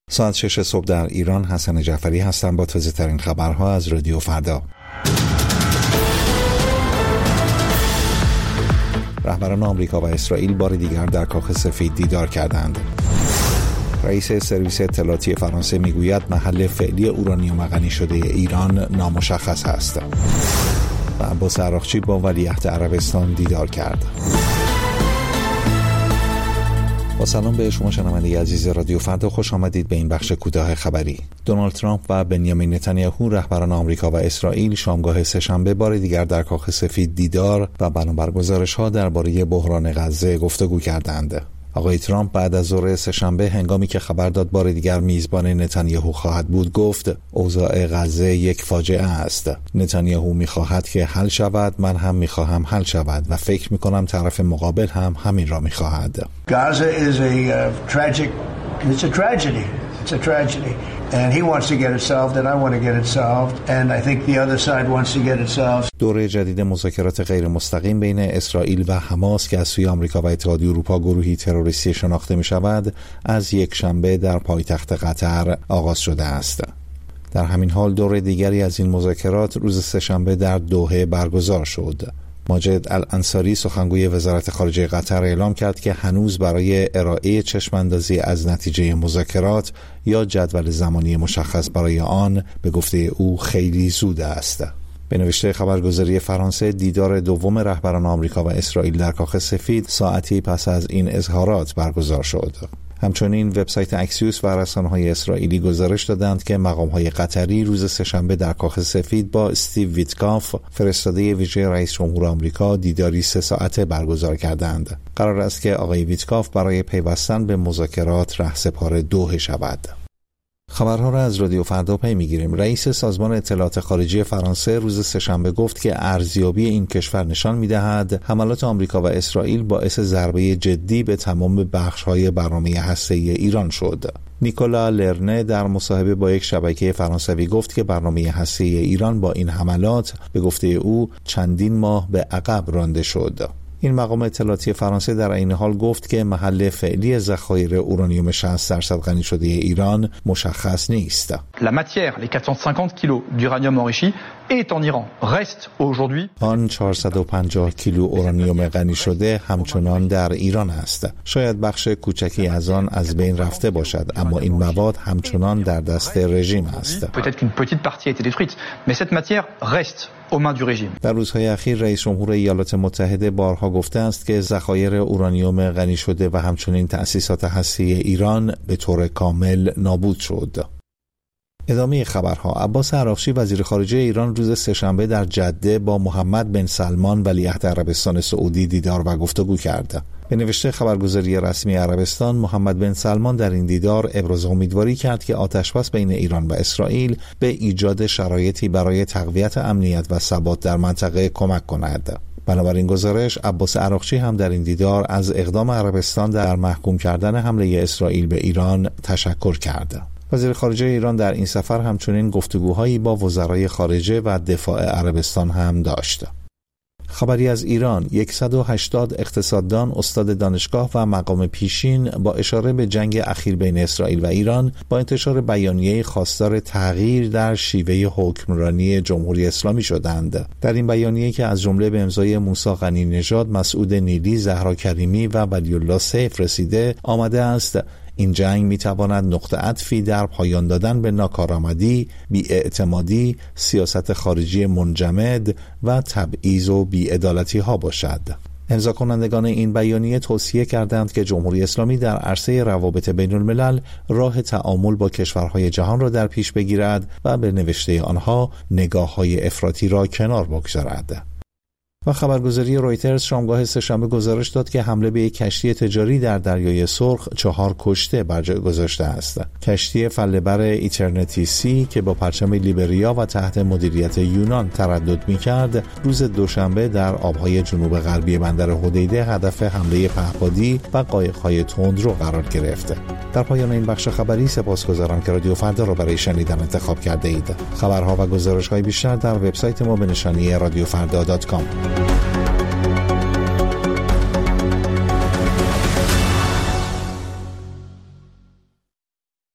ساعت 6 صبح در ایران. حسن جعفری هستم با تازه ترین خبرها از رادیو فردا. رهبران آمریکا و اسرائیل بار دیگر در کاخ سفید دیدار کردند. رئیس سرویس اطلاعاتی فرانسه میگوید محل فعلی اورانیوم غنی شده ایران نامشخص است. و عباس عراقچی با ولیعهد عربستان دیدار کرد. با سلام به شما شنونده عزیز رادیو فردا، خوش آمدید به این بخش کوتاه خبری. دونالد ترامپ و بنیامین نتانیاهو رهبران آمریکا و اسرائیل شامگاه سه‌شنبه بار دیگر در کاخ سفید دیدار و بنابر گزارش‌ها درباره بحران غزه گفتگو کردند. آقای ترامپ بعد از ظهر سه‌شنبه هنگامی که خبر داد بار دیگر میزبان نتانیاهو خواهد بود گفت اوضاع غزه یک فاجعه است. نتانیاهو می‌خواهد که حل شود، من هم می‌خواهم حل شود و فکر می‌کنم طرف مقابل هم همین را می‌خواهد. Gaza is it's a tragedy. And he wants to get it solved and I want to get it solved and I think the other side wants to get it solved. دوره جدید مذاکرات غیر مستقیم بین اسرائیل و حماس که از سوی آمریکا و اتحادیه اروپا گروهی تروریستی شناخته می شود از یک شنبه در پایتخت قطر آغاز شده است. در همین حال دوره دیگری از این مذاکرات روز سه‌شنبه در دوحه برگزار شد. ماجد الانصاری سخنگوی وزارت خارجه قطر اعلام کرد که هنوز برای ارائه چشم‌اندازی از نتیجه مذاکرات یا جدول زمانی مشخص برای آن به گفته او خیلی زود است. به نوشته خبرگزاری فرانسه دیدار دوم رهبران آمریکا و اسرائیل در کاخ سفید ساعتی پس از این اظهارات برگزار شد. همچنین وبسایت اکسیوس و رسانه‌های اسرائیلی گزارش دادند که مقام‌های قطری روز سه‌شنبه در کاخ سفید با استیو ویتکاف فرستاده ویژه رئیس جمهور آمریکا دیداری 3 ساعته برگزار کردند. قرار است که آقای ویتکاف برای پیوستن به مذاکرات رهسپار دوحه شود. خبرها را از رادیو فردا پی می‌گیریم. رئیس سازمان اطلاعات خارجی فرانسه روز سه‌شنبه گفت که ارزیابی این کشور نشان می‌دهد حملات آمریکا و اسرائیل باعث ضربه جدی به تمام بخش‌های برنامه هسته‌ای ایران شد. نیکولا لرنه در مصاحبه با یک شبکه فرانسوی گفت که برنامه هسته‌ای ایران با این حملات به گفته او چندین ماه به عقب رانده شد. این مقام اطلاعاتی فرانسه در این حال گفت که محل فعلی ذخایر اورانیوم 60% غنی شده ایران مشخص نیست. La matière, les 450 kilos d'uranium enrichi est en Iran. Reste aujourd'hui. آن 450 کیلو اورانیوم غنی شده همچنان در ایران است. شاید بخش کوچکی از آن از بین رفته باشد، اما این مواد همچنان در دست رژیم است. Peut-être qu'une petite partie a été détruite, mais cette matière reste aux mains du régime. در روزهای اخیر رئیس جمهور ایالات متحده بارها گفته است که ذخایر اورانیوم غنی شده و همچنین تأسیسات هسته‌ای ایران به طور کامل نابود شد. ادامه خبرها. عباس عراقچی وزیر خارجه ایران روز سه‌شنبه در جده با محمد بن سلمان ولیعهد عربستان سعودی دیدار و گفتگو کرد. به نوشته خبرگزاری رسمی عربستان، محمد بن سلمان در این دیدار ابراز امیدواری کرد که آتشبس بین ایران و اسرائیل به ایجاد شرایطی برای تقویت امنیت و ثبات در منطقه کمک کند. بنابراین گزارش عباس عراقچی هم در این دیدار از اقدام عربستان در محکوم کردن حمله اسرائیل به ایران تشکر کرد. وزیر خارجه ایران در این سفر همچنین گفتگوهایی با وزرای خارجه و دفاع عربستان هم داشت. خبری از ایران. 180 اقتصاددان، استاد دانشگاه و مقام پیشین با اشاره به جنگ اخیر بین اسرائیل و ایران با انتشار بیانیه خواستار تغییر در شیوه حکمرانی جمهوری اسلامی شدند. در این بیانیه که از جمله به امضای موسی غنی نژاد، مسعود نیلی، زهرا کریمی و ولی الله سیف رسیده آمده است این جنگ میتواند نقطه عطفی در پایان دادن به ناکارآمدی، بی‌اعتمادی، سیاست خارجی منجمد و تبعیض و بی‌عدالتی ها باشد. امضا کنندگان این بیانیه توصیه کردند که جمهوری اسلامی در عرصه روابط بین الملل راه تعامل با کشورهای جهان را در پیش بگیرد و به نوشته آنها نگاه‌های افراطی را کنار بگذارد. و خبرگزاری رویترز شامگاه سه‌شنبه گزارش داد که حمله به یک کشتی تجاری در دریای سرخ 4 کشته بر جای گذاشته است. کشتی فله‌بر ایترنتی سی که با پرچم لیبریا و تحت مدیریت یونان تردد می‌کرد، روز دوشنبه در آب‌های جنوب غربی بندر حدیده هدف حمله پهپادی و قایق‌های تندرو قرار گرفت. در پایان این بخش خبری سپاسگزارم که رادیو فردا را برای شنیدن انتخاب کرده اید. خبرها و گزارش‌های بیشتر در وبسایت ما به نشانی radiofrda.com.